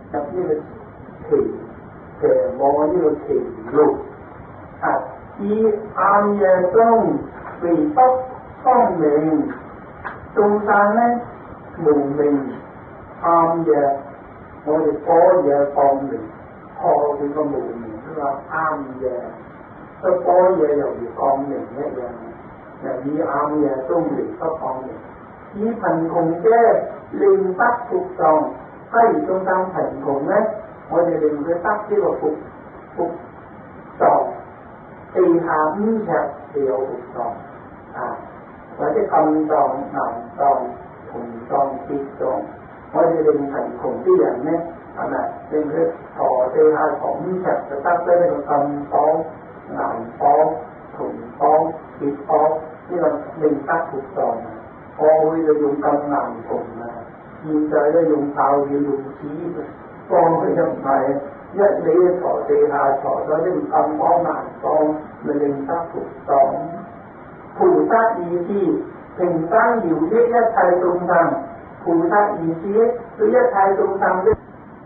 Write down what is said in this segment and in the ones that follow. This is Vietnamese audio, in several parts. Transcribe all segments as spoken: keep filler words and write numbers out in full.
nhập như là thì thể mò như là thì lục à y am ye trong vì tóc phong mình trung san ấy mù mình am ye我哋多嘢放明破佢個無明嗰個啱嘢，所以多嘢又如放明一樣，又以啱嘢都明不放明。以貧窮嘅令得服狀，假如中間貧窮咧，我哋令佢得呢個服服狀，地下五尺就有服狀啊，或者暗狀、南狀、銅狀、鐵狀。我哋令貧窮啲人咧，係咪令佢坐地下坐五尺就得咗呢個金方、銀方、銅方、鐵方呢個令得服狀啊！過去就用金銀銅啊，現在咧用炮票用紙放佢就唔係，一味坐地下坐咗呢個金方銀方，咪令得服狀。菩薩意思平等饒益一切眾生。菩薩意思對一切眾生的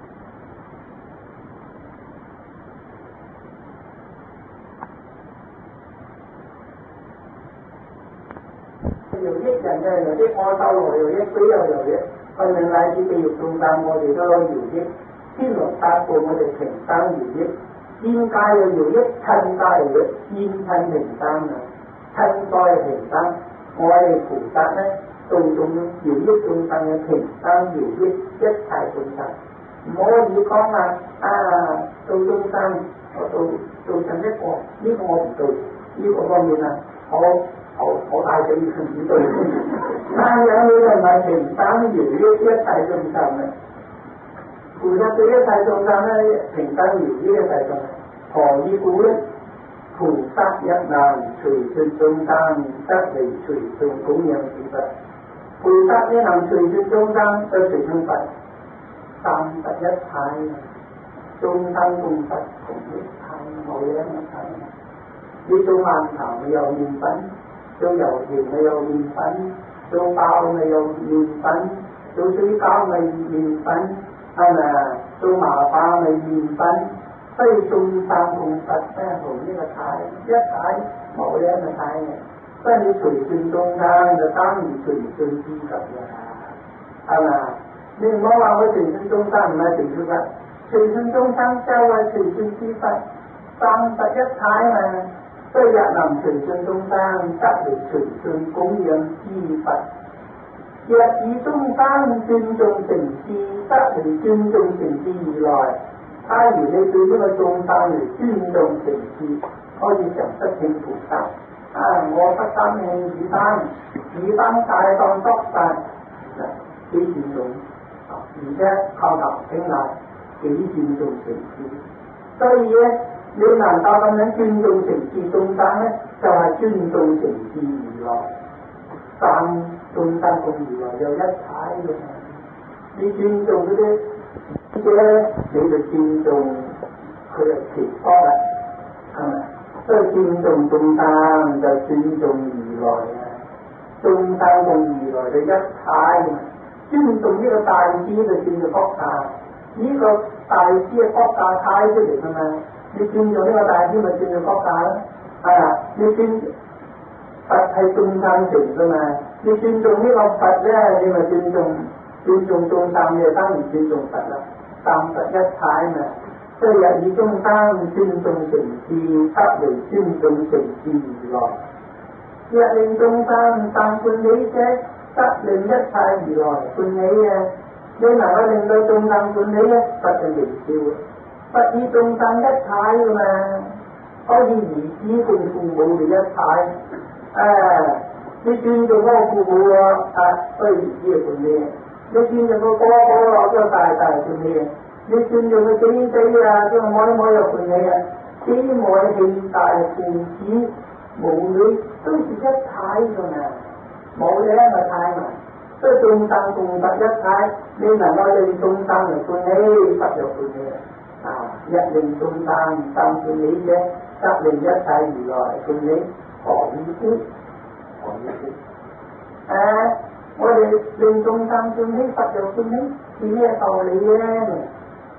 饒益人嘅有啲阿修羅饒益，鬼又饒益，分令乃至地獄眾生，我哋都可以饒益。天龍八部我哋平等饒益，天界又饒益，親界饒益，天親平等啊，親界平等，我哋菩薩咧。做眾饒益眾生嘅平等饒益一切眾生，唔可以講話啊做眾生，我做做成一個，呢、這個我唔做，呢、這個方面啊，我我我大嘴唔做。但係你係咪平等饒益一切眾生啊？菩薩對一切眾生咧，平等饒益一切眾生，何以故咧？菩薩一難隨順眾生，得離隨眾供養之佛。菩薩呢能隨順眾生，就隨順佛，三佛一體，眾生共佛同一體，冇嘢唔同。你做饅頭咪有麵粉，做油條咪有麵粉，做包咪有麵粉，做水餃咪麵粉，係咪啊？做麻花咪麵粉，所以眾生共佛咧同呢個體一體，冇嘢唔同嘅。所以你隨順眾生就當然隨順之佛啦，係咪？你唔好話我隨順眾生唔係隨順佛，隨順眾生就係隨順之佛，三佛一體嘛。所以若能隨順眾生，得嚟隨順供養之佛。若以眾生尊重成事，得嚟尊重成事而來。假如你對呢個眾生嚟尊重成事，可以成得正菩薩。啊！我不擔興此單，此單大當得法，幾尊重，而且靠頭聽嚟幾尊重成事。所以咧，你能夠咁樣尊重成事眾生咧，就係、是、尊重成事而來。但眾生共而來有一體嘅，你尊重嗰啲，即係咧，你就尊重佢嘅其他啦，係咪？所以尊重眾生就尊重如來啊，眾生共如來就一體。尊重呢個大師就尊重國家，呢、這個大師嘅國家派出嚟㗎嘛。你尊重呢個大師咪尊重國家咯，啊！你尊佛係眾生成㗎嘛，你尊重呢個佛咧，你咪尊重尊重眾生，你就當然尊重佛啦，三佛一體嘛。所以以眾生尊重成事，得嚟尊重成事而來。若令眾生但歡喜者，得令一切而來歡喜啊！你能夠令到眾生歡喜咧，佛就微笑。佛以眾生一體㗎嘛，好似兒子同父母哋一體。啊！你尊重嗰個父母啊，啊，所以兒子係歡喜；你尊重個哥哥啊，都大大歡喜。你尊重個仔仔啊，將個妹妹又歡喜啊！姊妹兄弟父子母女都是一體㗎嘛，冇嘢咪太難。所以眾生共佛一體，你能夠令眾生嚟歡喜，佛又歡喜啊！一令眾生但歡喜者，得令一切而來歡喜，何以故？何以故？誒，我哋令眾生歡喜，佛又歡喜，是咩道理咧？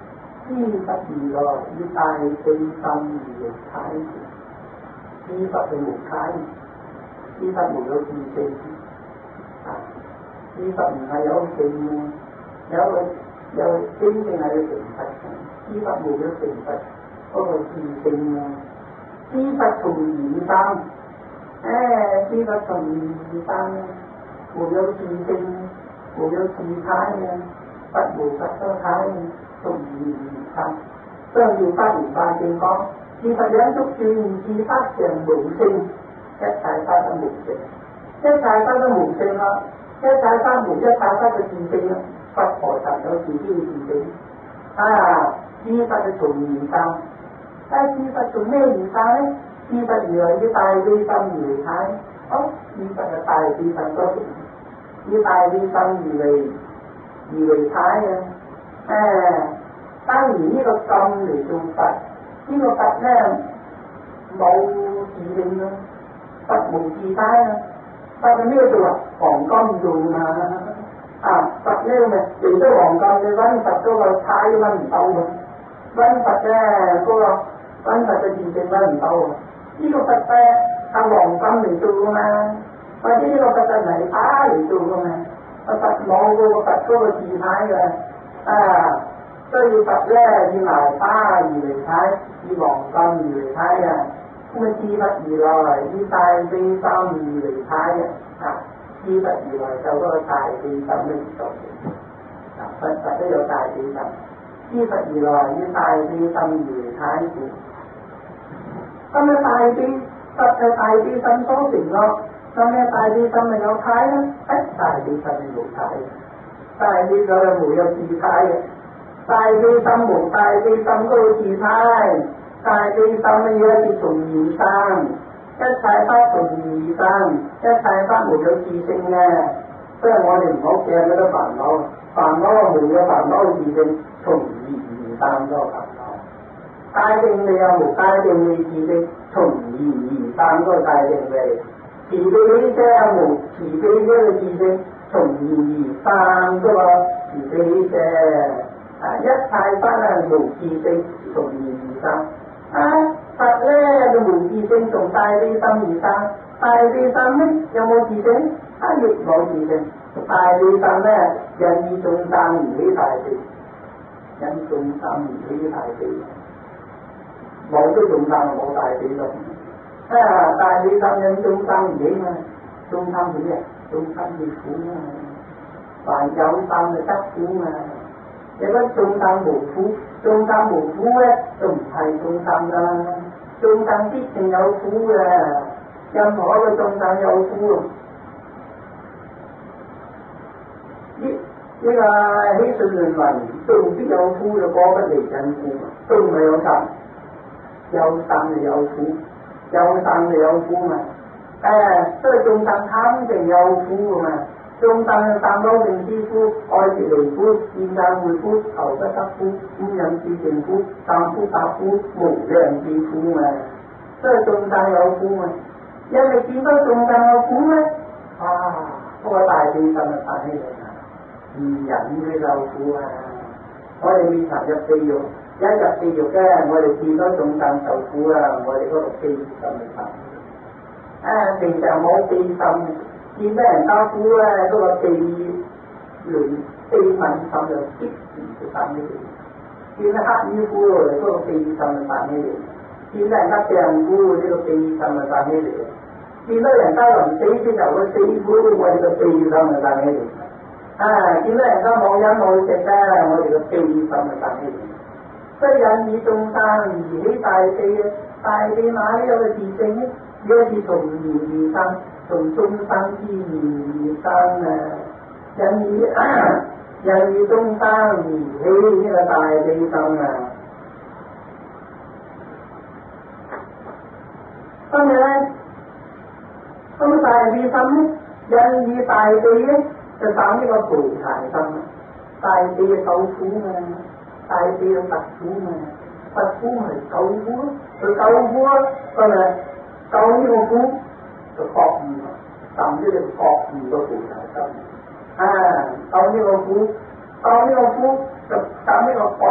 khi Phật gì rồi như tài tinh tâm gì thái khi Phật là một thái khi Phật một đôi kỳ tinh khi Phật hay dấu tinh dấu dấu tinh cái này là Phật khi Phật một đôi tinh Phật có một kỳ tinh khi Phật cùng gì tâm khi Phật cùng gì tâm một đôi kỳ tinh một đôi kỳ thái Phật một Phật có thái cùng gì tâm tương dụng phát triển ba trên con khi Phật giáo thúc chuyên khi phát triển bụng sinh các tài phát ra bụng sinh các tài phát ra bụng sinh đó các tài phát bụng các tài phát ra kỳ sinh đó Phật phổ thật đó kỳ kỳ kỳ sinh à khi Phật là trùng nhìn sao cái khi Phật trùng mê nhìn sao đấy khi Phật nhớ cái tài vi tâm người thái ốc khi Phật là tài vi tâm có thể như tài vi tâm gì về gì về thái à ta nghĩ cái tâm để tu Phật nhưng mà Phật này mẫu chỉ định Phật mẫu chỉ thái Phật này biết được còn con dùng mà à Phật này mà chỉ có còn con thì vẫn Phật có là thái vẫn tàu vẫn Phật này có là vẫn Phật là chỉ định vẫn tàu nhưng mà Phật này ta còn con để tu mà và chứ cái Phật này phá để tu mà Phật mẫu của Phật có là chỉ thái rồi à tôi như Phật ra như là ta gì về thái như bọn con gì về thái à không có chi Phật gì rồi như tài vi tâm gì về thái à chi Phật gì rồi đâu có tài vi tâm mình tốt à Phật Phật có vô tài vi tâm chi Phật gì rồi như tài vi tâm gì về thái thì không có tài vi Phật là tài vi tâm số tình đó không có tài vi tâm mình đâu thái đó hết tài vi tâm mình đủ thái tài vi đó là mùi đâu chi thái tài vi tâm một tài vi tâm có chỉ thái tài vi tâm bây giờ thì trùng nhị sang cái tài pháp trùng nhị sang cái tài pháp một cái chỉ sinh nghe tức là我哋唔好驚嗰啲煩惱煩惱冇咗煩惱自性從二而生咗煩惱大定你有冇大定你自性從二而生咗大定你慈悲者有冇慈悲者嘅自性從二而生咗個慈悲者啊！一切法係無自性從二而生啊！佛咧就無自性從大悲心而生，大悲心咧有冇自性？啊，亦冇自性。大悲心咧引眾生而起大悲，引眾生而起大悲，冇咗眾生冇大悲心。啊！大悲心引眾生而起嘛，眾生點呀？眾生要苦嘛，凡有心就得苦嘛。你講眾生無苦，眾生無苦咧，就唔係眾生啦。眾生必定有苦嘅，任何嘅眾生有苦。呢呢個起信論雲，眾必有苦就過不離因苦，都唔係有生，有生就有苦，有生就有苦嘛。誒，所以眾生肯定有苦嘛。眾生三多定之苦，愛別離苦，見眼會苦，求不得苦，五陰熾盛苦，三苦八苦，無量之苦嘛。所以眾生有苦嘛。因為見到眾生有苦咧，啊，嗰個大悲心就發起嚟啦，唔忍佢受苦啊！我哋未曾入地獄，一入地獄咧，我哋見到眾生受苦啊，我哋嗰個悲心就發起。啊，平常冇悲心。見俾人交苦咧，嗰、那個地雷地敏心就激就發起嚟；見得黑衣夫嗰、那個地心就發起嚟；見得人家病夫呢、這個地心就發起嚟；見到人家臨死之後個死苦，我哋個地心就發起嚟；啊，見到人家冇飲冇食咧，我哋個地心就發起嚟。所以引以眾生而起大悲，大悲哪裡有個自性咧？呢一次從而而生。從眾生之而生啊，引以引以眾生而起呢個大悲心啊。咁咧，咁大悲心咧，引以大悲咧，就生呢個菩提心啊。大悲嘅受苦嘛，大悲嘅拔苦嘛，拔苦咪受苦，佢受苦啊，咁咪受呢個苦。就覺悟，甚至你覺悟個菩提心啊！受呢個苦，受呢個苦就受呢個覺悟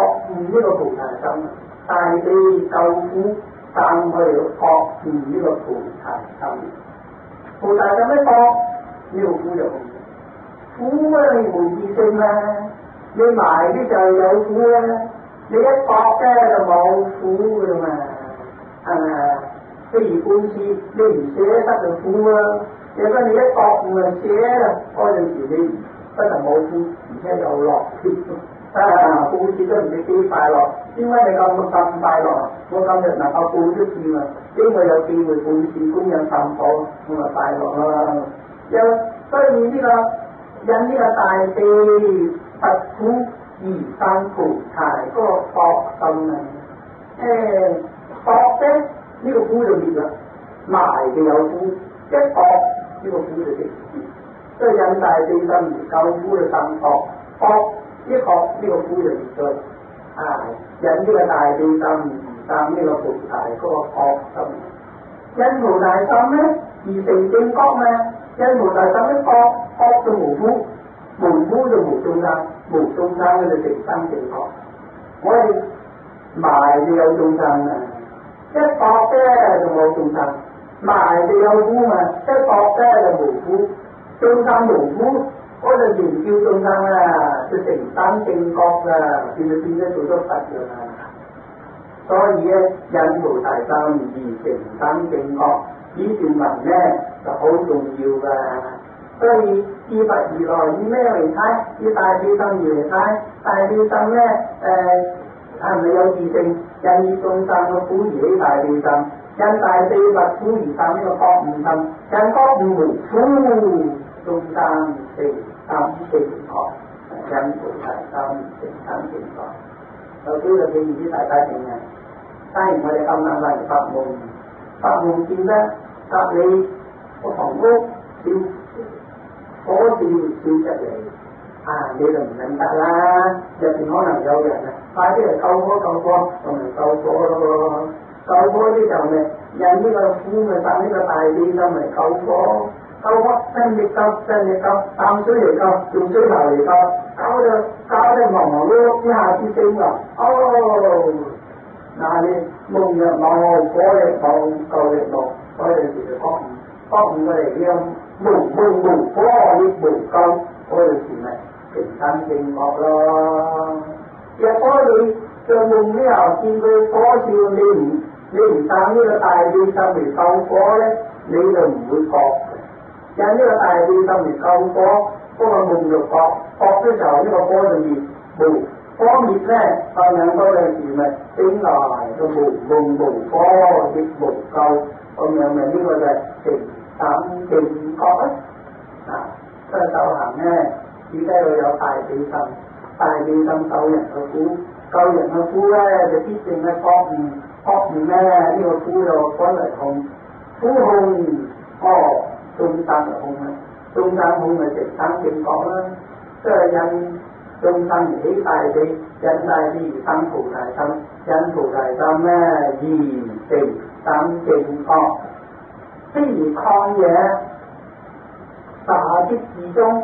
呢個菩提心，大地救苦生去覺悟呢個菩提心。菩提心一覺，呢個苦就苦啊！你無自性啦，你埋啲就有苦啦，你一覺咧就冇苦噶啦嘛，係咪啊？譬如本書你唔寫得就苦啦，如果你一覺悟就寫啦，嗰陣時你不但冇苦，而且又樂添。啊！報紙都唔知幾快樂，點解你咁咁快樂？我今日能夠報咗字啊，因為有機會報紙供養散夥，我咪快樂啦。又所以呢、這個因呢個大地拔苦而生菩提嗰個覺心啊，誒覺咧呢個苦就滅啦，埋嘅有苦，一覺呢個苦就直滅，所以因大地心而救苦就生覺覺。一學呢個苦就滅咗，啊！引呢個大地心而生呢個菩提嗰個覺心，因菩提心咧而成正覺嘛，因菩提心一覺覺就無苦，無苦就無眾生，無眾生咧就成生正覺。我哋埋就有眾生啊，一覺咧就冇眾生，埋就有苦嘛，一覺咧就無苦，眾生無苦。嗰陣時叫眾生啊，就成生正覺啦，變咗變咗做咗佛噶啦。所以咧，因菩提心而成生正覺，呢段文咧就好重要噶。所以以佛如來以咩嚟睇？以大悲心而嚟睇，大悲心咧誒係咪有自性？因以眾生嘅苦而起大悲心，因大悲拔苦而生呢個覺悟心，因覺悟無苦，眾生成生正覺，因菩提心成生正覺。有幾個譬如啲大家聽啊，當然我哋今晚嚟發夢，發夢見得隔離個房屋燒火燒燒出嚟，啊你就唔認得啦，入邊可能有人啊，快啲嚟救火救火，就嚟救火咯，救火啲就咪引呢個苦咪生呢個大悲心嚟救火。救火真力救，真力救，淡水嚟救，用水流嚟救，搞到搞到忙忙碌碌，一下子升啦！哦，嗱你夢入冇火力冇，救力冇，嗰陣時就覺悟，覺悟過嚟嘅無夢無火力無救，嗰陣時咪成生正覺咯。若果你做夢之後見佢火燒，你唔你唔生呢個大悲心嚟救火咧，你就唔會覺。因呢個大悲心嚟救火，嗰、那個夢就覺，覺嘅時候呢個火就滅，無火滅咧，發現嗰陣時咪醒來就無夢無火亦無救，咁樣咪呢個就係成生正覺啊！啊，所以修行咧，只該要有大悲心，大悲心救人嘅苦，救人嘅苦咧就必定係覺悟，覺悟咧呢、這個苦就分為空，苦空哦。眾生就空啦，眾生空咪成生正覺啦，即係因眾生而起大悲，因大悲而生菩提心，因菩提心咧而成生正覺。譬如曠野大積之中，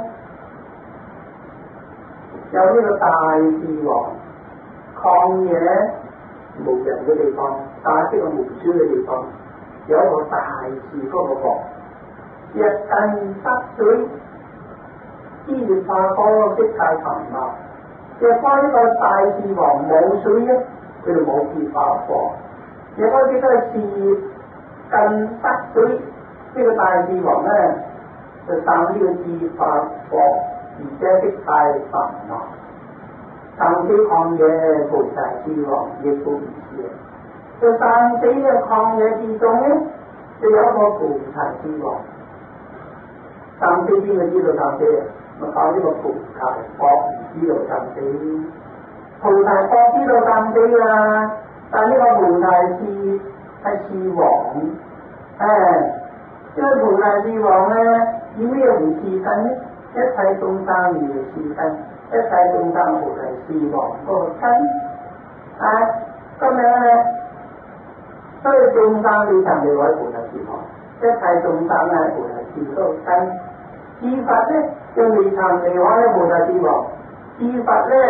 有呢個大士王，曠野無人嘅地方，大積個無水嘅地方，有一個大士嗰個王。若近得水，支裂化火，色界煩惱。若果呢個大士王冇水咧，佢就冇結化火。若果呢個事近得水，呢、這個大士王咧就生呢個結化火，而且色界煩惱。生死曠野菩提士王亦都唔知啊！就生死嘅曠野之中咧，就有一個菩提士王。生死邊個知道生死啊？咪靠呢個菩提覺知道生死。菩提覺知道生死啦，但呢個菩提士係士王，誒、哎，因為菩提士王咧以咩為士身咧？一切眾生而為士身，一切眾生菩提士王嗰個身，啊，咁樣咧，所以眾生你就未為菩提士王，一切眾生係菩提士嗰個身。自佛咧就未曾離開菩提士王，自佛咧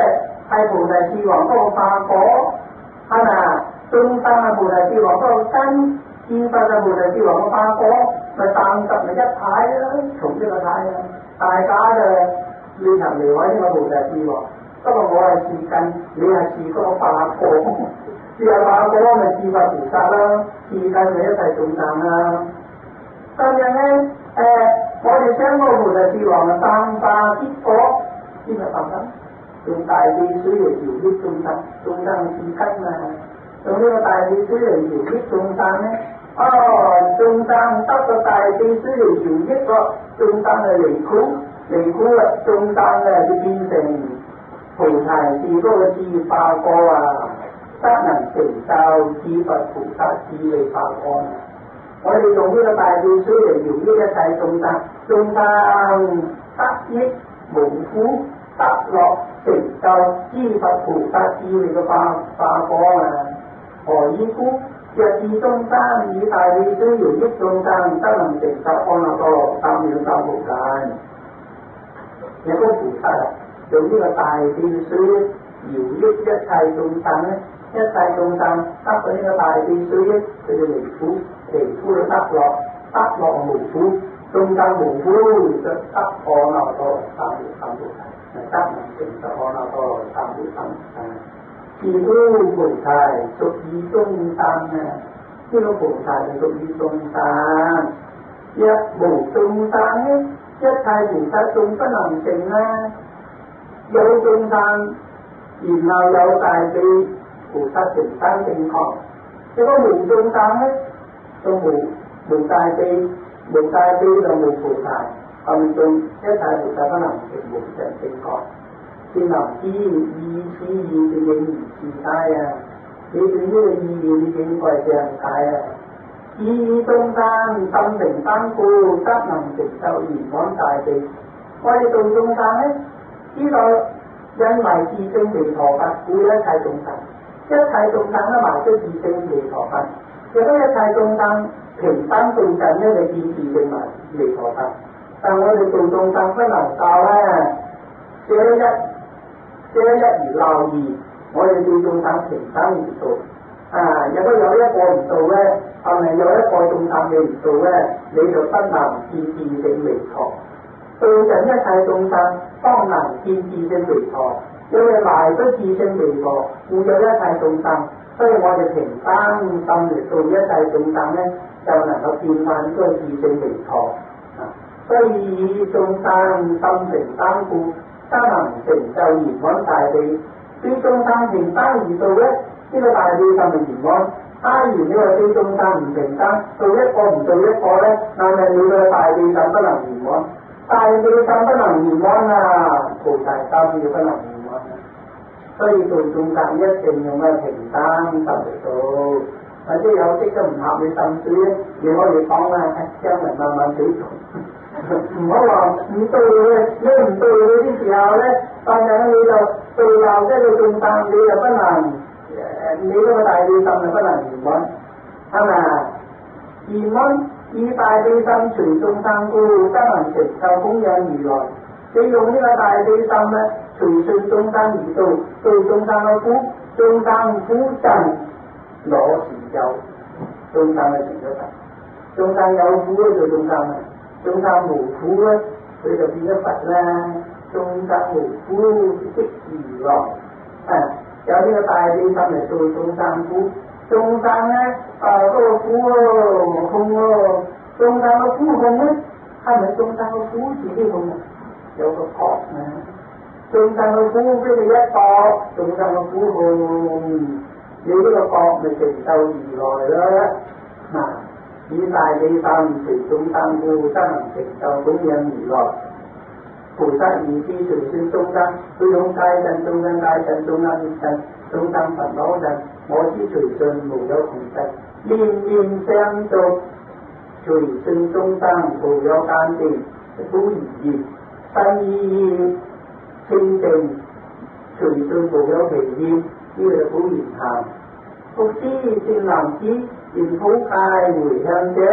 hay Bồ Đề Chi王都發果，係咪啊？中生啊，Bồ Đề Chi王都真，現實啊，Bồ Đề Chi王都發果，咪三十咪一體咯，從呢個體啊，大家嘅你行嚟揾呢個Bồ Đề Chi王，不過我係視近，你係視嗰個發果，視係發果咪視佛菩薩啦，視近咪一切眾生啦。咁樣咧，誒，我哋將個Bồ Đề Chi王嘅三化結果先係發生。用大地水嚟調益眾生，眾生是根啊！用呢個大地水嚟調益眾生咧，哦，眾生得個大地水嚟調益個眾生係離苦，離苦啦，眾生咧就變成菩提是嗰個智化果啊，得能成就智佛菩薩智慧法安啊！我哋用呢個大地水嚟調益一切眾生，眾生得益無苦。得樂成就知佛菩薩智慧嘅化化果啊！何以故？若是眾生以大地水搖益眾生，得能成就安樂多羅三藐三菩提。有個菩薩啊，用呢個大地水搖益一切眾生咧，一切眾生得到呢個大地水咧，佢哋離苦，離苦就得樂，得樂無苦，眾生無苦就得安樂多羅三藐三菩提。得能成就安樂多羅三藐三菩提，是諸菩提屬於眾生啊！呢個菩提係屬於眾生，一無眾生咧，一切菩薩眾不能成啊！有眾生，然後有大悲菩薩成生正確。如果無眾生咧，就無無大悲，無大悲就無菩提。暗中一切菩薩不能成無上正覺，先能知意此意嘅應而自解啊！你對呢個意義你應該這樣解啊！意眾生心成單故，則能成就圓滿大地。我哋做眾生咧，知道因為自性離陀佛，故一切眾生，一切眾生都埋出自性離陀佛。如果一切眾生平等對陣咧，就見自性埋離陀佛。但我哋做眾生不能夠咧，這一這一而鬧二，我哋對眾生平等而做。啊，如果有一個唔做咧，係咪有一個眾生你唔做咧，你就不能見自性離陀。對陣一切眾生，當能見自性離陀，因為埋咗自性離陀，故有一切眾生。所以我哋平等心嚟做一切眾生咧，就能夠見翻咗自性離陀。所以以眾生心成單故，則能成就圓滿大地。對眾生平單而做咧，呢個大地就係圓滿。當然呢個對眾生唔平單，做一個唔做一個咧，但係你個大地就不能圓滿。大地心不能圓滿啊，菩提心要不能圓滿啊。所以做眾生一定用嘅平單心嚟做。或者有啲都唔合你心水咧，你可以講啦，將嚟慢慢死做。唔好話唔對嘅，你唔對嗰啲時候咧，但係你就對鬧即係眾生，你就不能，你嗰個大地心就不能圓滿，係咪啊？圓滿以大地心隨眾生故，則能成就供養如來。你用呢個大地心咧，隨順眾生而做，做眾生嘅苦，眾生苦盡攞成就，眾生嘅成咗佛。眾生有苦咧，做眾生啊！眾生無苦咧，佢就變咗佛啦。眾生無苦即如來，啊！有呢個大地心嚟做眾生苦，眾生咧啊嗰個苦喎控喎，眾生嘅苦控咧，係咪眾生嘅苦自己控啊？有個覺啊！眾生嘅苦俾你一覺，眾生嘅苦控，你呢個覺咪成就如來啦嗱。以大地心隨眾生故，則能成就供養如來。菩薩如是隨順眾生，佢用戒陣，眾生戒陣，眾生滅陣，眾生煩惱陣，我知隨順無有窮盡，念念相續，隨順眾生無有間斷，古而言，身意清淨，隨順無有疲厭，呢個係古言行。復知善男子，願普戒迴向者，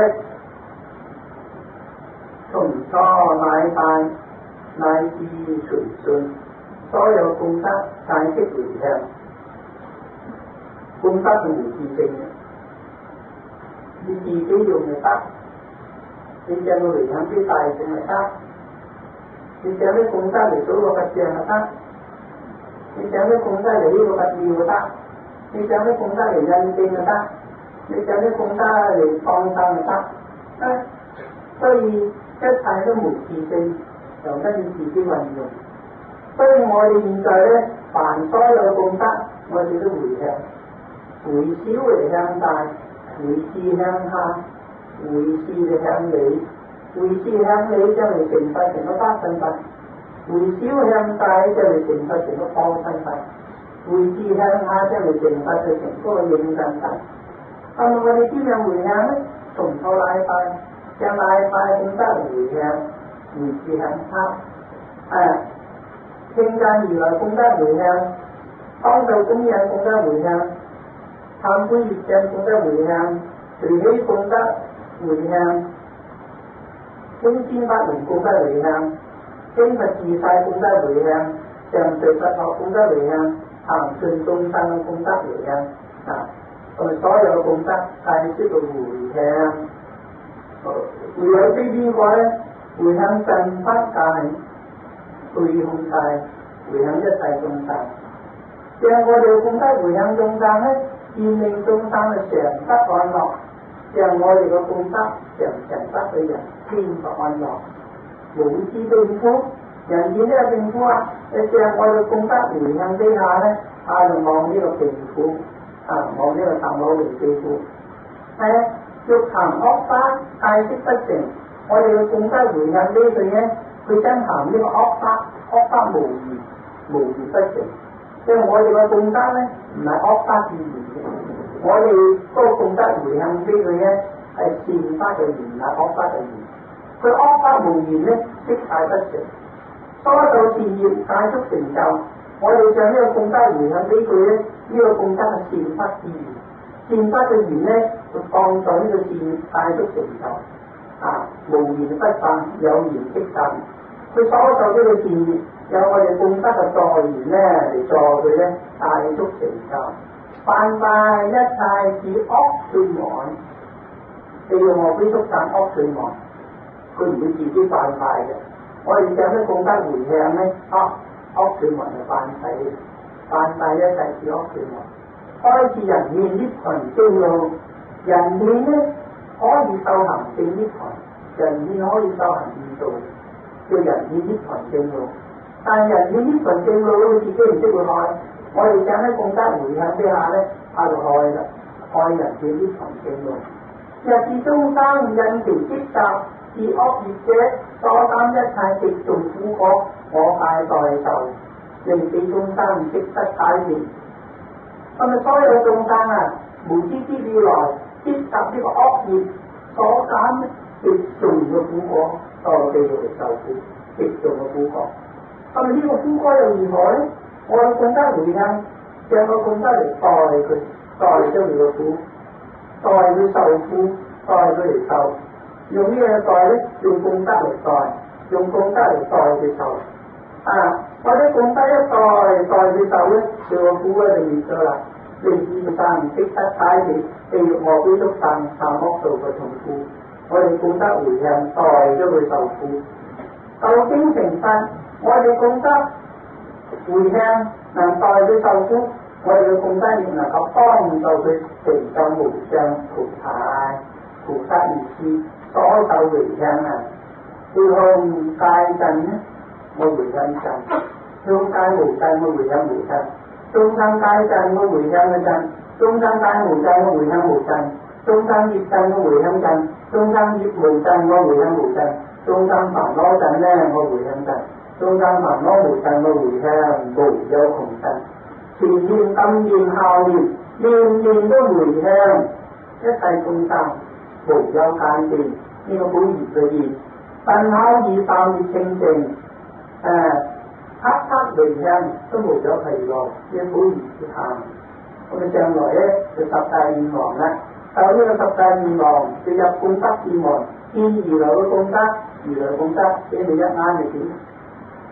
從初乃大乃至隨順， 所有功德帶息回向，功德係無自性嘅，你自己用就得，你將佢回向俾大眾就得，你將啲功德嚟做個佛像就得，你將啲功德嚟呢個佛廟就得，你將啲功德嚟印證就得，你將啲功德嚟放生就得，啊，所以一切都無自性，由得你自己運用。所以我哋現在咧，凡所有功德，我哋都回向，回小嚟向大，回智向下，回事嚟向理，回事向理就嚟成佛成個法身法，回小向大就嚟成佛成個報身法，回智向下就嚟成佛就成嗰個應身法。咁我哋點樣回向咧？從頭拉快，將拉快功德嚟回向，回智向下，啊！聽讚如來功德回向，當受供養功德回向，懺悔業障功德回向，隨喜功德回向，觀先法門功德回向，經佛自在功德回向，上隨佛學功德回向，行順眾生功德回向，啊！我哋所有功德帶出到回向，回向俾邊個咧？回向盡法界。回向大，回向一切眾生，讓我哋功德回向眾生咧，願令眾生嘅常得安樂，讓我哋嘅功德常常得俾人天福安樂，無知病苦，人見呢個病苦啊，你讓我哋功德回向之下咧，啊就望呢個病苦，啊望呢個頭腦嚟病苦，係啊，欲行惡法，戒色不成，我哋嘅功德回向呢佢咧。佢真行呢個惡法，惡法無餘，無餘不成。因為我哋嘅功德咧，唔係惡法之餘嘅，我哋嗰個功德回向俾佢咧，係善法嘅緣，唔係惡法嘅緣。佢惡法無緣咧，即戒不成。多數善業戒足成就，我哋將呢個功德回向俾佢咧，呢、這個功德係善法之緣，善法嘅緣咧，就放在呢個善戒足成就。啊，無緣不散，有緣即散。佢所受呢個善業，有我哋功德嘅助緣咧嚟助佢咧，大足成就。犯法一切是惡趣外，地獄惡鬼畜生惡趣外，佢唔會自己犯法嘅。我哋有咩功德回向咧？啊，惡趣外係犯法嘅，犯法一切是惡趣外。開示人獻呢群經路，人獻咧可以修行正呢群，人獻可以修行二道。叫人獻呢群正路，但係人獻呢群正路，佢自己唔識會開。我哋將喺功德回向之下咧，喺度開啦，開人獻呢群正路。若是眾生因條積集，是惡業者，所擔一切極重苦果，我戒代受，令俾眾生識得解脫。咁啊，所有眾生啊，無知之了來積集呢個惡業所擔極重嘅苦果。到地獄嚟受苦，極重嘅苦果。咁啊，呢個苦果又如何咧？我哋功德回向，將個功德嚟代佢，代咗佢個苦，代佢受苦，代佢嚟受。用呢個代咧，用功德嚟代，用功德嚟代佢受。啊，或者功德一代代佢受咧，佢個苦咧就滅咗啦。令眾生唔識得解脫，地獄惡鬼畜生受惡道嘅痛苦。我哋功德回向，代咗佢受苦，受經成佛。我哋功德回向能代佢受苦，我哋嘅功德亦能夠幫助佢成就無上菩薩菩薩意思。所受回向啊，要向界盡咧，我回向盡；向界無盡，我回向無盡；眾生界盡，我回向嘅盡；眾生界無盡，我回向無盡；眾生業盡，我回向盡。眾生業無盡，我回向無盡；眾生煩惱盡咧，我回向盡；眾生煩惱無盡，我回向無有窮盡。前念、今念、後念，念念都回向一切眾生，無有間斷。呢個本業嘅業，身口意三業清淨，誒刻刻回向都無有疲勞。呢個本業嘅行，咁啊將來咧就十大願望啦。受呢個十大願望，就入功德願望，見如來嘅功德，如來功德俾你一眼就見。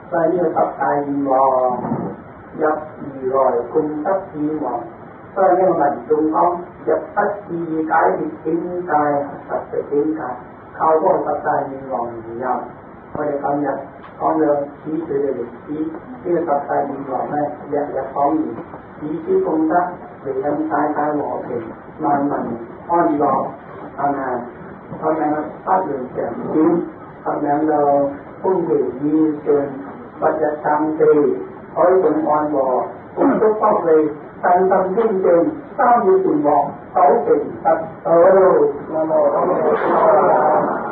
và như tập tài mò dập gì rồi cung tất gì mò và như mình trung ông dập tất gì cái thì tiếng tai tập về tiếng taiเขาก็ตัดใจมีหลงอยู่ยาวไม่ได้กำยัดท้องเรื่องชี้ไปเลยชี้ที่ตัดใจมีหลงแม่อยากจะท้องอยู่ชี้ที่คงจะหรือทำตายตายหลอกเองมันมันอ้อนหลอกทำงานเพราะงั้นถ้าเรื่องแก่จริงเพราะงั้นเราพุ่งถึงมีเกินปัจจัยทางตีเอาไว้บนอ่อนบ่อพุ่งทุกเป้าเลยตันตันยิ่งเกินเต้าอยู่ตุ่มบ่อเขาเป็นตัดเออมาโม